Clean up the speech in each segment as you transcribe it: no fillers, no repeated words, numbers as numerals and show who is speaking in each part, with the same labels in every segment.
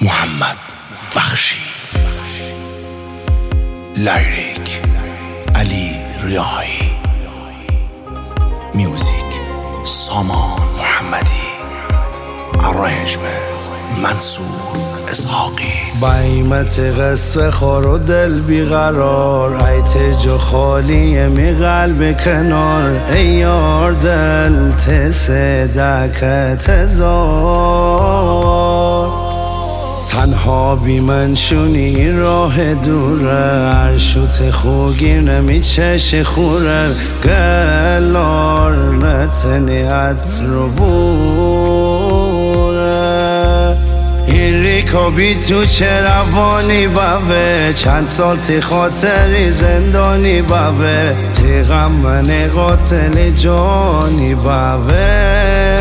Speaker 1: محمد بخشی، لیریک علی ریاحی، میوزیک سامان محمدی، ارنجمنت منصور اسحاقی.
Speaker 2: بایمت قصه خور و دل بیقرار، ایت جو خالیه می قلب کنار، ای یار دل تصدق تزار. تنها بی من شونی راه دوره، عرشوت خوگیر نمی چش خوره، گلار نتنی عطر بوره. این ریکابی تو چه روانی بابه، چند سال تی خاطری زندانی بابه، تی غم من قاتل جانی بابه.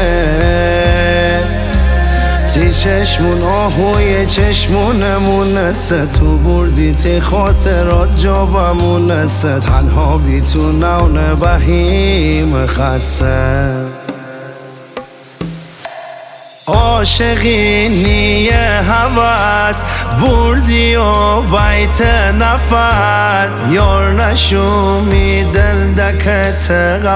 Speaker 2: تی چشمون آهوی چشمونمون نسه، تو بردی تی خاطرات جابمون نسه، تنها بی تو نون بهیم خسته. عاشقینی هوس بردی و بیت نفس، یار نشومی دل دکت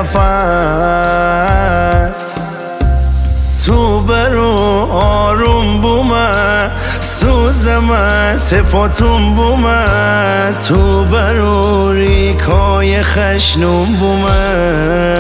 Speaker 2: قفس. تو برو آروم بومه سوزمه تپاتون بومه، تو برو ریکای خشنون بومه.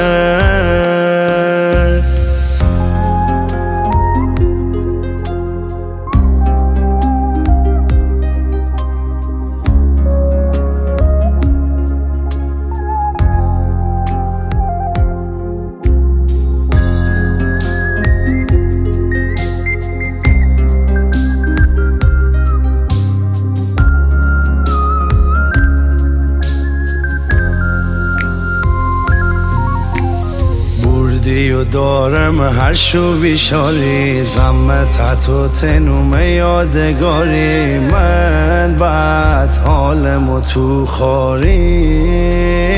Speaker 2: و دارم هر شو بیشاری، زمت تو تنوم یادگاری، من بعد حالمو تو خاری.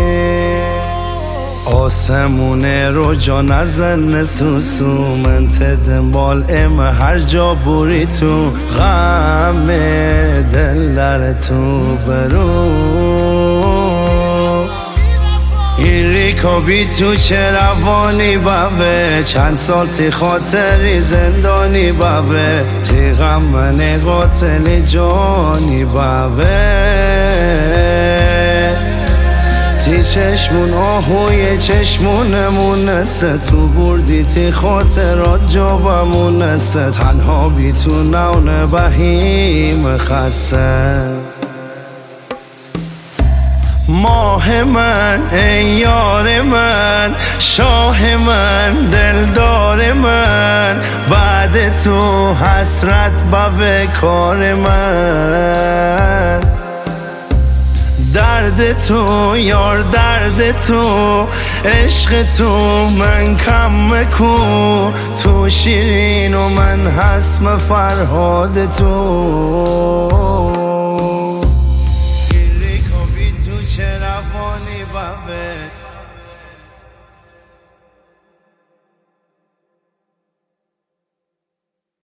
Speaker 2: آسمونه رو جا نزن سوسو، من تدنبال ام هر جا بوری تو، غم دل در تو برو. این ریکابی تو چه روانی بابه، چند سال تی خاطری زندانی بابه، تی غم من قاتل جانی بابه. تی چشمون آهوی چشمونمون نسه، تو بردی تی خاطرات جابمون نسه، تنها بی تو نون بهیم خسته. ماه من ای یار من، شاه من دلدار من، بعد تو حسرت به کار من. درد تو یار درد تو، عشق تو من کم کو، تو شیرین و من حسم فرهاد تو.